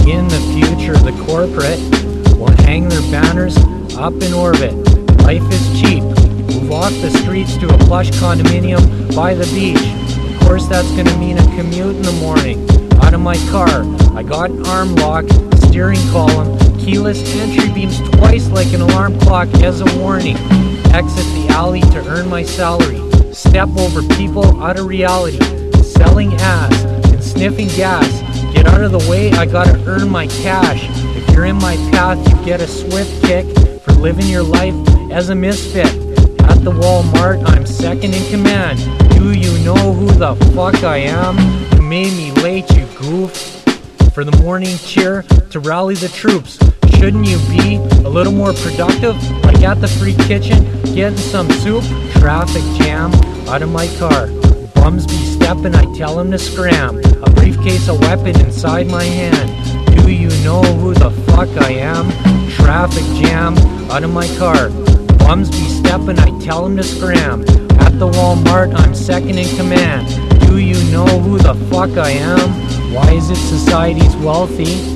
In the future, the corporate will hang their banners up in orbit. Life is cheap. Move off the streets to a plush condominium by the beach. Of course, that's gonna mean a commute in the morning. Out of my car, I got an arm lock, steering column, keyless entry beams twice like an alarm clock as a warning. Exit the alley to earn my salary. Step over people out of reality. Selling ass and sniffing gas. Get out of the way, I gotta earn my cash. If you're in my path, you get a swift kick for living your life as a misfit. At the Walmart, I'm second in command. Do you know who the fuck I am? You made me late, you goof. For the morning cheer to rally the troops. Shouldn't you be a little more productive? Like at the free kitchen, getting some soup? Traffic jam, out of my car. Bums be stepping, I tell them to scram. A briefcase, a weapon inside my hand. Do you know who the fuck I am? Traffic jam, out of my car. Bums be stepping, I tell them to scram. At the Walmart, I'm second in command. Do you know who the fuck I am? Why is it society's wealthy